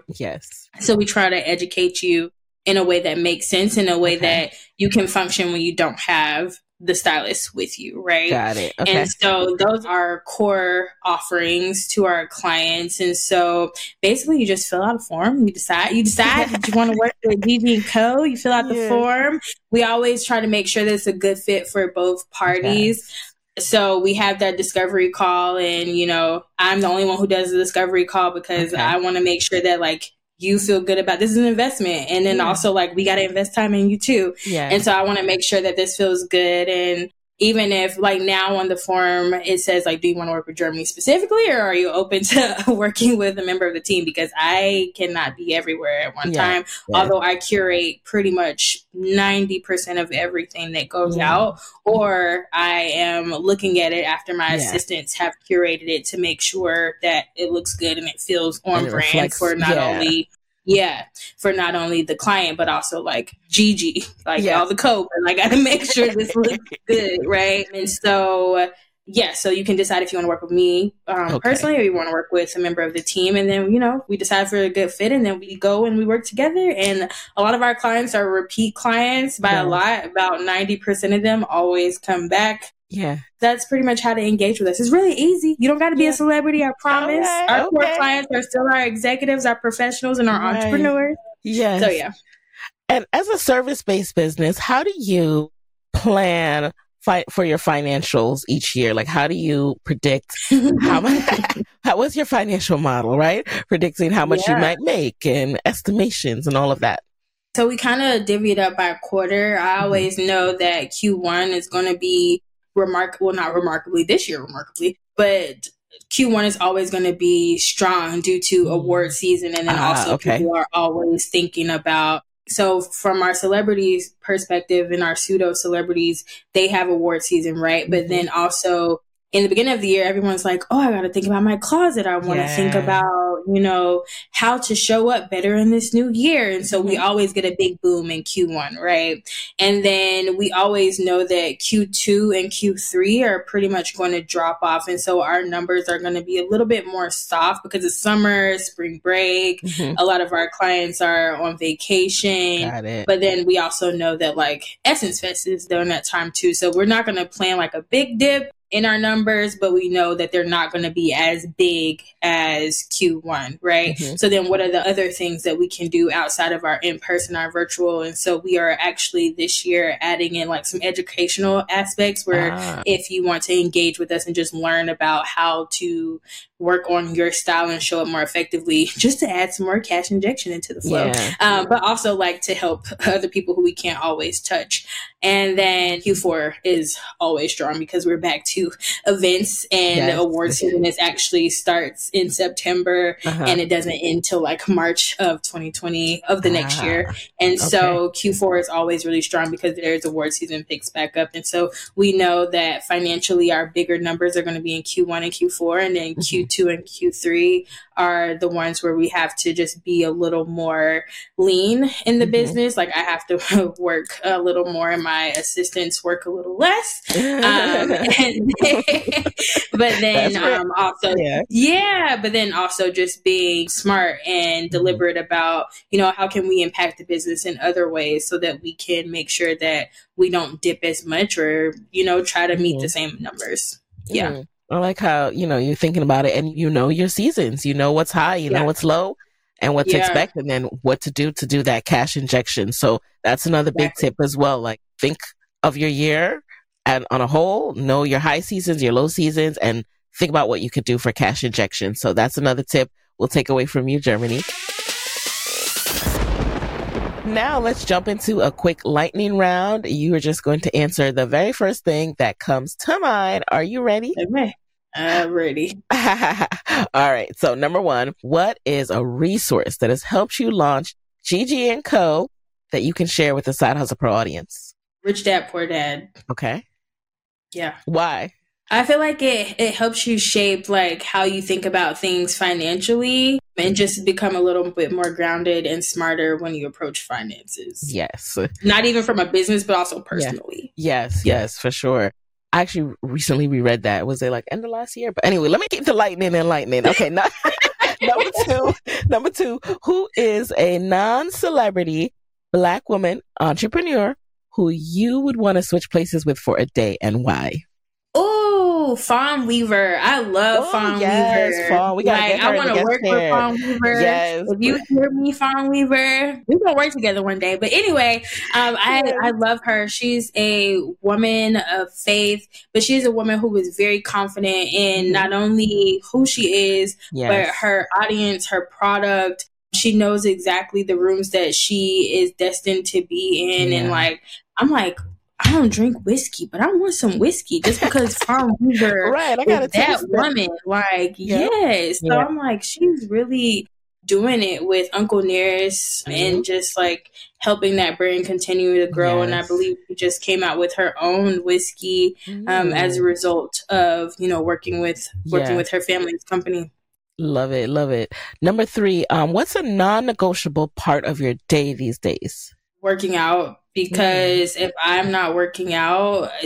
So we try to educate you in a way that makes sense, in a way that you can function when you don't have the stylist with you, right? Got it. And so those are core offerings to our clients. And so basically you just fill out a form. You decide that you want to work with Gigi & Co. You fill out the form. We always try to make sure that it's a good fit for both parties. So we have that discovery call, and, you know, I'm the only one who does the discovery call because I want to make sure that like you feel good about this is an investment. And then also like, we got to invest time in you too. And so I want to make sure that this feels good. And even if like now on the form, it says like, do you want to work with Germany specifically, or are you open to working with a member of the team? Because I cannot be everywhere at one time. Although I curate pretty much 90% of everything that goes out, or I am looking at it after my assistants have curated it to make sure that it looks good and it feels on brand reflects, for not only for not only the client, but also like Gigi, like all the code. And I got to make sure this looks good, right? And so yeah, so you can decide if you want to work with me personally, or you want to work with a member of the team. And then, we decide for a good fit, and then we go and we work together. And a lot of our clients are repeat clients by a lot. About 90% of them always come back. Yeah. That's pretty much how to engage with us. It's really easy. You don't got to be a celebrity, I promise. Our core clients are still our executives, our professionals, and our entrepreneurs. Yes. So, yeah. And as a service-based business, how do you plan for your financials each year? Like, how do you predict what's your financial model, right? Predicting how much you might make and estimations and all of that. So we kind of divvy it up by quarter. I always know that Q1 is going to be not remarkably this year, but Q1 is always going to be strong due to award season. And then people are always thinking about, so from our celebrities perspective and our pseudo celebrities, they have award season, right? But then also in the beginning of the year, everyone's like, oh, I got to think about my closet. I want to think about, how to show up better in this new year. And so we always get a big boom in Q1, right? And then we always know that Q2 and Q3 are pretty much going to drop off. And so our numbers are going to be a little bit more soft because it's summer, spring break. A lot of our clients are on vacation. Got it. But then we also know that Essence Fest is during that time too. So we're not going to plan a big dip in our numbers, but we know that they're not going to be as big as Q1, right? So then what are the other things that we can do outside of our in-person, our virtual? And so we are actually this year adding in some educational aspects where if you want to engage with us and just learn about how to work on your style and show up more effectively, just to add some more cash injection into the flow. But also to help other people who we can't always touch. And then Q4 is always strong because we're back to events, and the award season actually starts in September and it doesn't end till March of 2020 of the next year. And so Q4 is always really strong because there's award season picks back up. And so we know that financially our bigger numbers are going to be in Q1 and Q4, and then Q2 and Q3 are the ones where we have to just be a little more lean in the business. I have to work a little more and my assistants work a little less. But then also just being smart and deliberate about, how can we impact the business in other ways so that we can make sure that we don't dip as much or, try to meet the same numbers. Yeah. I like how, you're thinking about it and your seasons, what's high, know what's low and what to expect, and then what to do that cash injection. So that's another big tip as well. Think of your year and on a whole, know your high seasons, your low seasons, and think about what you could do for cash injection. So that's another tip we'll take away from you, Germany. Now let's jump into a quick lightning round. You are just going to answer the very first thing that comes to mind. Are you ready? I'm ready. All right. So number one, what is a resource that has helped you launch Gigi & Co. that you can share with the Side Hustle Pro audience? Rich Dad, Poor Dad. Okay. Yeah. Why? I feel like it helps you shape how you think about things financially and just become a little bit more grounded and smarter when you approach finances. Yes. Not even from a business, but also personally. Yes, for sure. I actually recently reread that. Was it end of last year? But anyway, let me keep the lightning enlightening. Okay. Number two, who is a non-celebrity Black woman entrepreneur who you would want to switch places with for a day and why? Oh, Fawn Weaver. I love Fawn Weaver. Fawn. We gotta get her I want to work with Fawn Weaver. Yes. If you hear me, Fawn Weaver, we're going to work together one day. But anyway, I love her. She's a woman of faith, but she's a woman who is very confident in not only who she is, but her audience, her product. She knows exactly the rooms that she is destined to be in. And I'm I don't drink whiskey, but I want some whiskey just because Fawn Weaver is that woman. Yes. So I'm she's really doing it with Uncle Nearest and just helping that brand continue to grow. And I believe she just came out with her own whiskey as a result of, working with her family's company. Love it. Love it. Number three, what's a non-negotiable part of your day these days? Working out. Because if I'm not working out,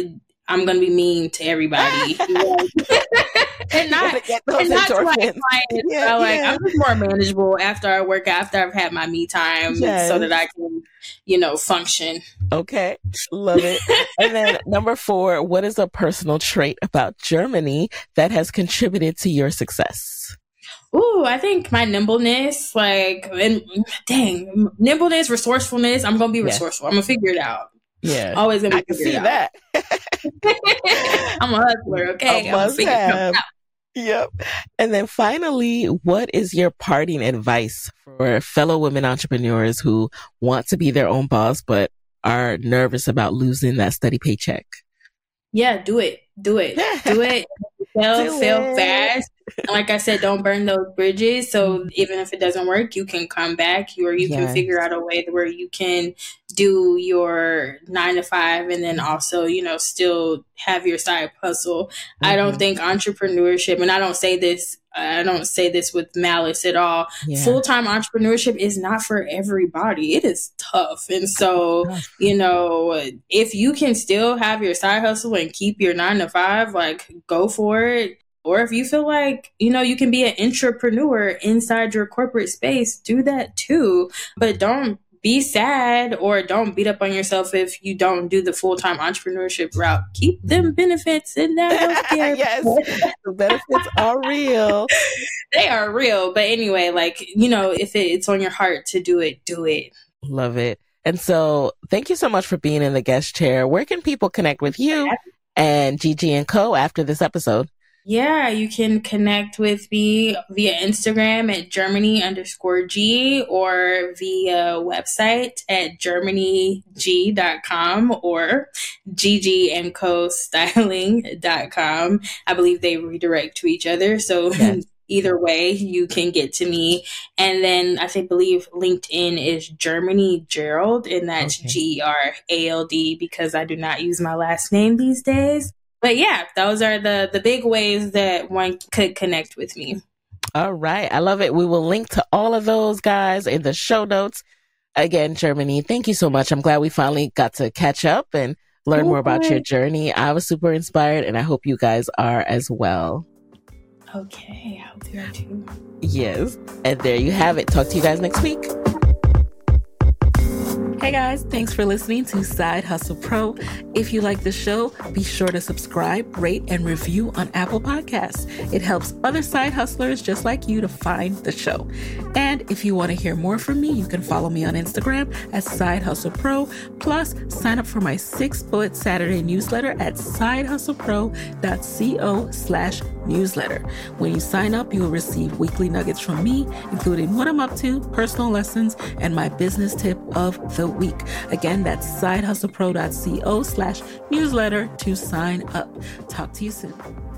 I'm going to be mean to everybody. and not to my clients. I'm just more manageable after I work, after I've had my me time so that I can, function. Okay. Love it. And then number 4, what is a personal trait about Germany that has contributed to your success? Ooh, I think my nimbleness, nimbleness, resourcefulness. I'm going to be resourceful. I'm going to figure it out. Yeah. Always going to see that. I'm a hustler, okay? I must have. Yep. And then finally, what is your parting advice for fellow women entrepreneurs who want to be their own boss, but are nervous about losing that steady paycheck? Yeah, do it. Do it. Fail fast. And like I said, don't burn those bridges. So even if it doesn't work, you can come back, or you can figure out a way where you can do your 9 to 5 and then also, still have your side hustle. I don't think entrepreneurship, and I don't say this with malice at all. Yeah. Full-time entrepreneurship is not for everybody. It is tough. And so, if you can still have your side hustle and keep your 9 to 5, go for it. Or if you feel like, you can be an entrepreneur inside your corporate space, do that too. But don't be sad or don't beat up on yourself if you don't do the full-time entrepreneurship route. Keep them benefits in that healthcare. Yes, the benefits are real. They are real. But anyway, if it's on your heart to do it, do it. Love it. And so thank you so much for being in the guest chair. Where can people connect with you and Gigi & Co. after this episode? Yeah, you can connect with me via Instagram at Germany_G or via website at GermanyG.com or GGandCostyling.com. I believe they redirect to each other. So either way, you can get to me. And then I believe LinkedIn is Germany Gerald, and that's GERALD because I do not use my last name these days. But yeah, those are the big ways that one could connect with me. All right. I love it. We will link to all of those guys in the show notes. Again, Germany, thank you so much. I'm glad we finally got to catch up and learn more about your journey. I was super inspired, and I hope you guys are as well. Okay. I hope you are too. Yes. And there you have it. Talk to you guys next week. Hey guys, thanks for listening to Side Hustle Pro. If you like the show, be sure to subscribe, rate, and review on Apple Podcasts. It helps other side hustlers just like you to find the show. And if you want to hear more from me, you can follow me on Instagram at Side Hustle Pro. Plus, sign up for my 6-bullet Saturday newsletter at sidehustlepro.co/newsletter. When you sign up, you will receive weekly nuggets from me, including what I'm up to, personal lessons, and my business tip of the week. Again, that's sidehustlepro.co/newsletter to sign up. Talk to you soon.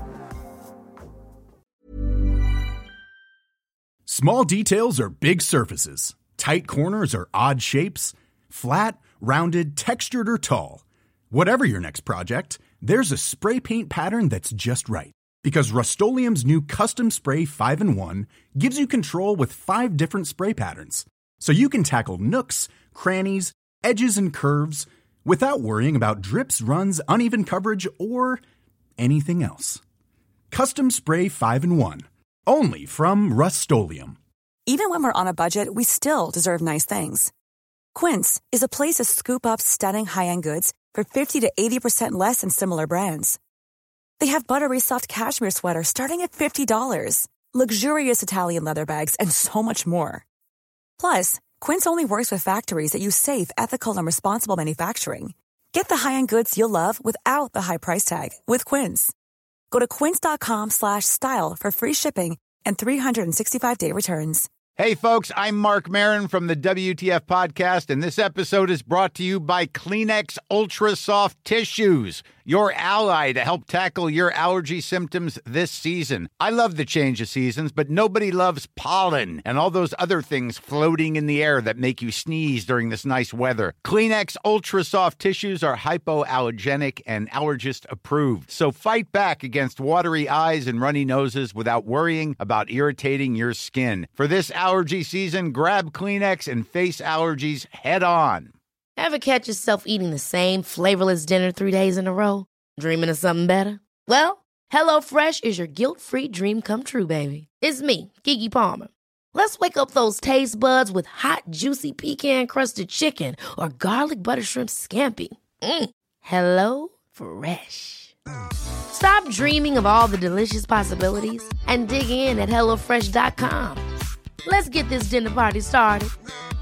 Small details are big surfaces. Tight corners are odd shapes. Flat, rounded, textured, or tall. Whatever your next project, there's a spray paint pattern that's just right. Because Rust-Oleum's new Custom Spray 5-in-1 gives you control with 5 different spray patterns. So you can tackle nooks, crannies, edges, and curves without worrying about drips, runs, uneven coverage, or anything else. Custom Spray 5-in-1. Only from Rust-Oleum. Even when we're on a budget, we still deserve nice things. Quince is a place to scoop up stunning high-end goods for 50 to 80% less than similar brands. They have buttery soft cashmere sweaters starting at $50, luxurious Italian leather bags, and so much more. Plus, Quince only works with factories that use safe, ethical, and responsible manufacturing. Get the high-end goods you'll love without the high price tag with Quince. Go to quince.com/style for free shipping and 365-day returns. Hey, folks, I'm Mark Maron from the WTF Podcast, and this episode is brought to you by Kleenex Ultra Soft Tissues, your ally to help tackle your allergy symptoms this season. I love the change of seasons, but nobody loves pollen and all those other things floating in the air that make you sneeze during this nice weather. Kleenex Ultra Soft Tissues are hypoallergenic and allergist approved, so fight back against watery eyes and runny noses without worrying about irritating your skin. For this allergy season, grab Kleenex and face allergies head on. Ever catch yourself eating the same flavorless dinner 3 days in a row? Dreaming of something better? Well, HelloFresh is your guilt-free dream come true, baby. It's me, Keke Palmer. Let's wake up those taste buds with hot, juicy pecan-crusted chicken or garlic butter shrimp scampi. Hello Fresh. Stop dreaming of all the delicious possibilities and dig in at HelloFresh.com. Let's get this dinner party started.